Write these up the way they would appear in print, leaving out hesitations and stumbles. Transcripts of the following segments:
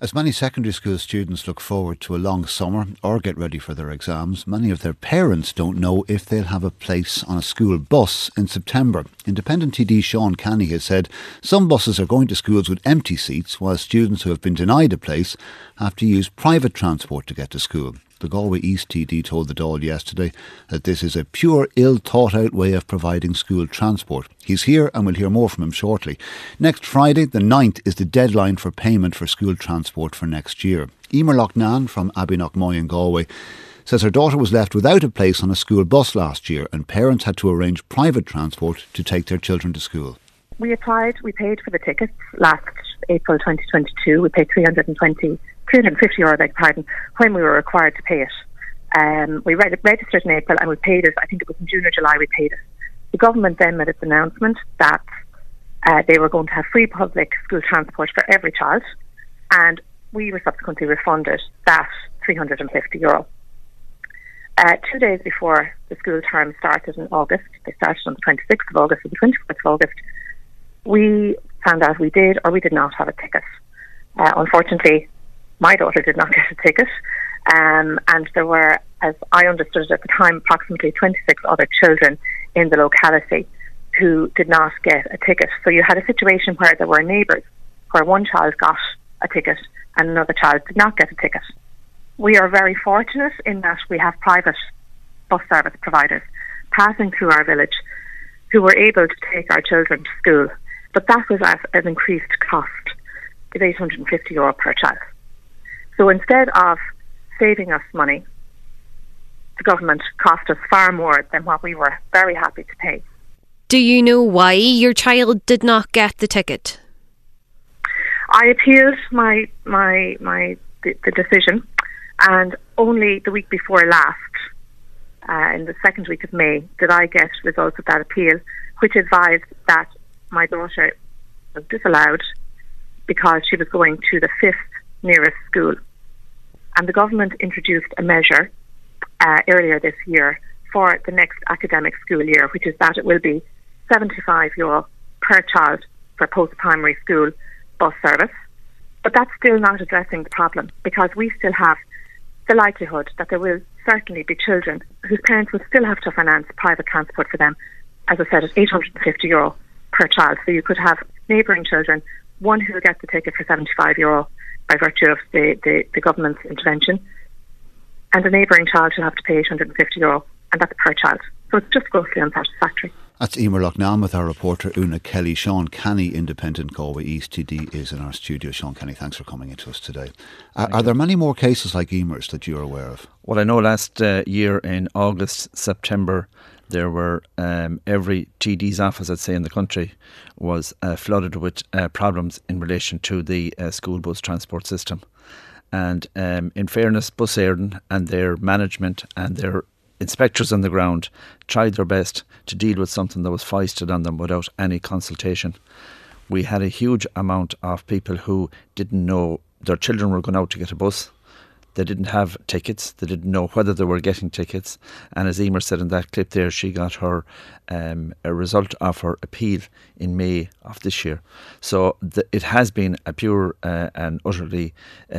As many secondary school students look forward to a long summer or get ready for their exams, many of their parents don't know if they'll have a place on a school bus in September. Independent TD Sean Canny has said some buses are going to schools with empty seats, while students who have been denied a place have to use private transport to get to school. The Galway East TD told the Dáil yesterday that this is a pure, ill-thought-out way of providing school transport. He's here and we'll hear more from him shortly. Next Friday, the 9th, is the deadline for payment for school transport for next year. Emer Loughnane from Abbeynockmoy in Galway says her daughter was left without a place on a school bus last year and parents had to arrange private transport to take their children to school. We applied, we paid for the tickets last April 2022. We paid €350, when we were required to pay it. We registered in April and we paid it, I think it was in June or July we paid it. The government then made its announcement that they were going to have free public school transport for every child, and we were subsequently refunded that €350. 2 days before the school term started in August, they started on the 26th of August or the 24th of August, we found out we did or we did not have a ticket. Unfortunately, my daughter did not get a ticket, and there were, as I understood it at the time, approximately 26 other children in the locality who did not get a ticket. So you had a situation where there were neighbours where one child got a ticket and another child did not get a ticket. We are very fortunate in that we have private bus service providers passing through our village who were able to take our children to school, but that was at an increased cost of €850 per child. So instead of saving us money, the government cost us far more than what we were very happy to pay. Do you know why your child did not get the ticket? I appealed the decision, and only the week before last, in the second week of May, did I get results of that appeal, which advised that my daughter was disallowed because she was going to the 5th nearest school. And the government introduced a measure earlier this year for the next academic school year, which is that it will be €75 per child for post-primary school bus service. But that's still not addressing the problem, because we still have the likelihood that there will certainly be children whose parents will still have to finance private transport for them. As I said, it's €850 per child. So you could have neighbouring children, one who will get the ticket for €75 by virtue of the government's intervention, and a neighbouring child will have to pay €850, and that's per child. So it's just grossly unsatisfactory. That's Emer Loughnane with our reporter Una Kelly. Sean Canny, Independent Galway East TD, is in our studio. Sean Canny, thanks for coming into us today. Are there many more cases like Emer's that you're aware of? Well, I know last year in August, September, there were every TD's office, I'd say, in the country was flooded with problems in relation to the school bus transport system. And in fairness, Bus Éireann and their management and their inspectors on the ground tried their best to deal with something that was foisted on them without any consultation. We had a huge amount of people who didn't know their children were going out to get a bus. They didn't have tickets. They didn't know whether they were getting tickets. And as Emer said in that clip there, she got her a result of her appeal in May of this year. So it has been a pure and utterly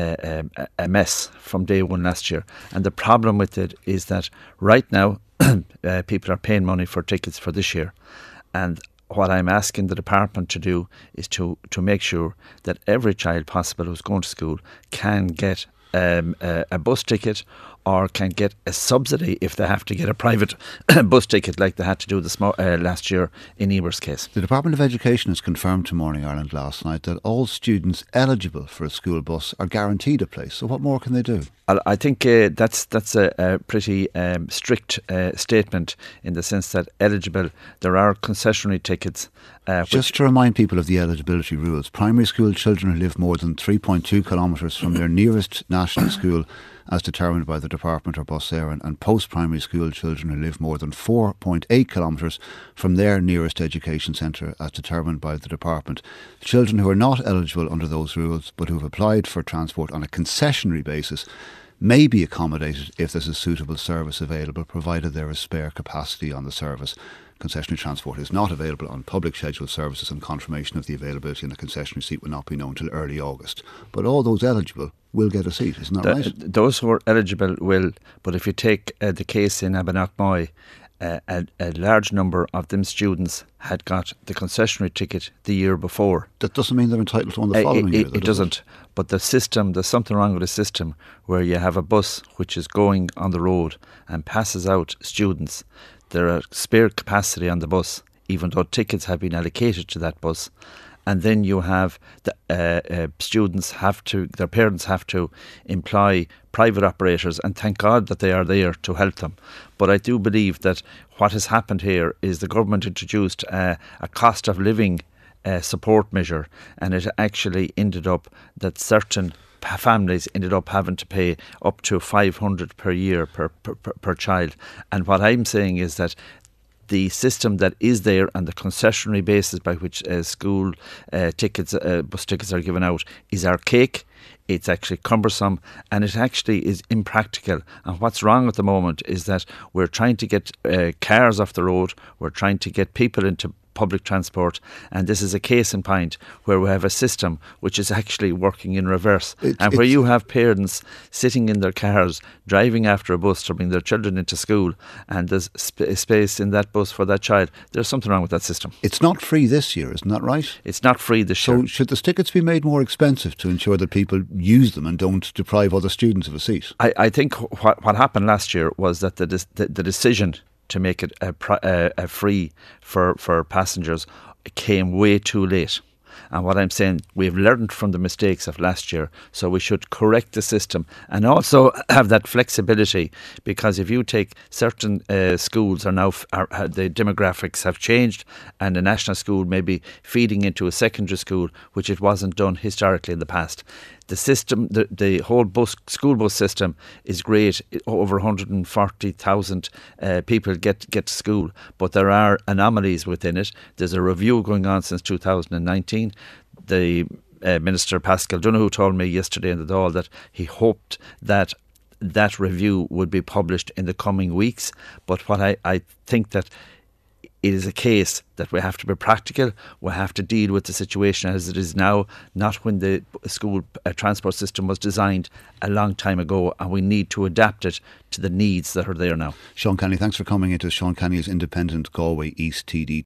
a mess from day one last year. And the problem with it is that right now people are paying money for tickets for this year. And what I'm asking the department to do is to make sure that every child possible who's going to school can get a bus ticket or can get a subsidy if they have to get a private bus ticket like they had to do last year in Emer's case. The Department of Education has confirmed to Morning Ireland last night that all students eligible for a school bus are guaranteed a place. So what more can they do? I think that's a pretty strict statement, in the sense that eligible, there are concessionary tickets. Just to remind people of the eligibility rules, primary school children who live more than 3.2 kilometres from their nearest national school, as determined by the department or Bus Éireann, and post-primary school children who live more than 4.8 kilometres from their nearest education centre, as determined by the department. Children who are not eligible under those rules but who have applied for transport on a concessionary basis may be accommodated if there's a suitable service available, provided there is spare capacity on the service. Concessionary transport is not available on public scheduled services, and confirmation of the availability in a concessionary seat will not be known until early August. But all those eligible will get a seat, isn't that right? Those who are eligible will, but if you take the case in Abernathy, a large number of them students had got the concessionary ticket the year before. That doesn't mean they're entitled to one the following year. It doesn't. But the system, there's something wrong with the system where you have a bus which is going on the road and passes out students. There are spare capacity on the bus, even though tickets have been allocated to that bus. And then you have the students their parents have to employ private operators, and thank God that they are there to help them. But I do believe that what has happened here is the government introduced a cost of living support measure, and it actually ended up that certain families ended up having to pay up to $500 per year per child. And what I'm saying is that the system that is there and the concessionary basis by which school tickets, bus tickets are given out is archaic. It's actually cumbersome, and it actually is impractical. And what's wrong at the moment is that we're trying to get cars off the road, we're trying to get people into public transport, and this is a case in point where we have a system which is actually working in reverse, and where you have parents sitting in their cars driving after a bus to bring their children into school, and there's space in that bus for that child. There's something wrong with that system. It's not free this year, isn't that right? It's not free this year. So should the tickets be made more expensive to ensure that people use them and don't deprive other students of a seat? I think what happened last year was that the decision to make it free for passengers came way too late. And what I'm saying, we've learned from the mistakes of last year, so we should correct the system and also have that flexibility, because if you take certain schools are now, the demographics have changed, and the national school may be feeding into a secondary school, which it wasn't done historically in the past. The system, the whole school bus system is great. Over 140,000 people get to school, but there are anomalies within it. There's a review going on since 2019. The Minister Paschal Donoghue told me yesterday in the Dáil that he hoped that review would be published in the coming weeks. But what I think that it is a case that we have to be practical. We have to deal with the situation as it is now, not when the school transport system was designed a long time ago, and we need to adapt it to the needs that are there now. Sean Kenny, thanks for coming into Sean Kenny is Independent Galway East TD.